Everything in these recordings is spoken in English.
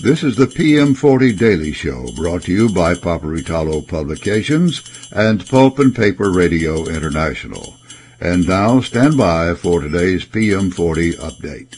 This is the PM40 Daily Show, brought to you by Paperitalo Publications and Pulp and Paper Radio International. And now, stand by for today's PM40 update.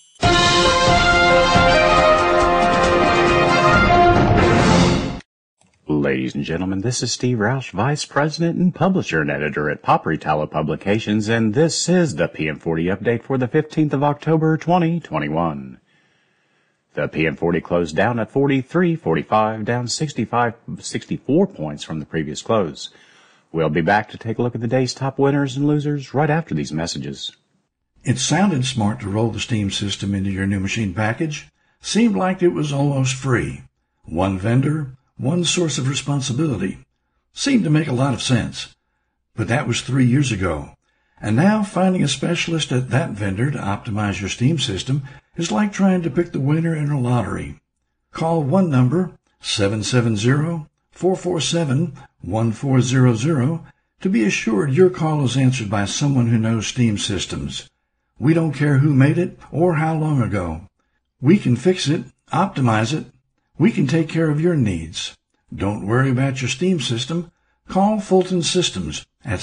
Ladies and gentlemen, this is Steve Roush, Vice President and Publisher and Editor at Paperitalo Publications, and this is the PM40 update for the 15th of October, 2021. The PM40 closed down at 43.45, down 64 points from the previous close. We'll be back to take a look at the day's top winners and losers right after these messages. It sounded smart to roll the Steam system into your new machine package. Seemed like it was almost free. One vendor, one source of responsibility. Seemed to make a lot of sense. But that was 3 years ago. And now finding a specialist at that vendor to optimize your Steam system is like trying to pick the winner in a lottery. Call one number, 770-447-1400, to be assured your call is answered by someone who knows Steam systems. We don't care who made it or how long ago. We can fix it, optimize it. We can take care of your needs. Don't worry about your Steam system. Call Fulton Systems at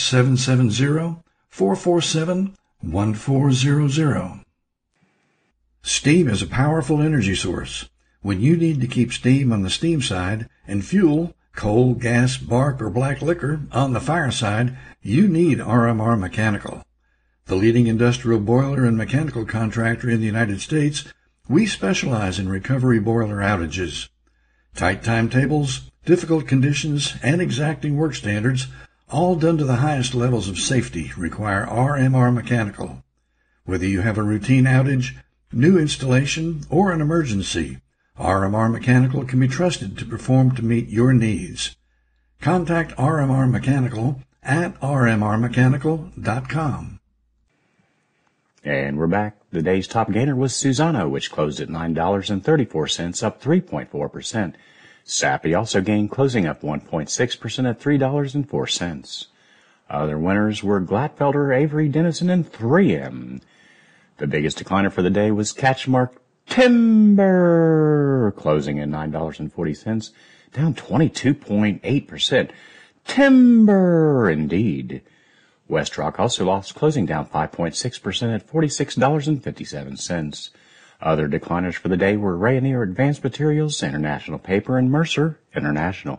770-447-1400. Steam is a powerful energy source. When you need to keep steam on the steam side and fuel, coal, gas, bark, or black liquor on the fire side, you need RMR Mechanical. The leading industrial boiler and mechanical contractor in the United States, we specialize in recovery boiler outages. Tight timetables, difficult conditions, and exacting work standards, all done to the highest levels of safety, require RMR Mechanical. Whether you have a routine outage, new installation, or an emergency, RMR Mechanical can be trusted to perform to meet your needs. Contact RMR Mechanical at rmrmechanical.com. And we're back. The day's top gainer was Suzano, which closed at $9.34, up 3.4%. Sappi also gained, closing up 1.6% at $3.04. Other winners were Glatfelter, Avery Dennison, and 3M. The biggest decliner for the day was Catchmark Timber, closing at $9.40, down 22.8%. Timber, indeed. Westrock also lost, closing down 5.6% at $46.57. Other decliners for the day were Rayonier Advanced Materials, International Paper, and Mercer International.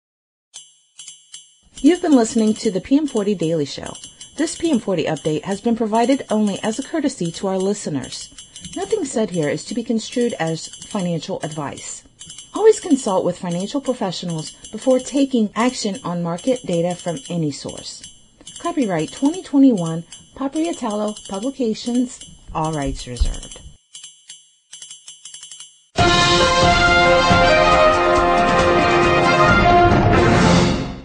You've been listening to the PM40 Daily Show. This PM40 update has been provided only as a courtesy to our listeners. Nothing said here is to be construed as financial advice. Always consult with financial professionals before taking action on market data from any source. Copyright 2021, Paperitalo Publications, all rights reserved.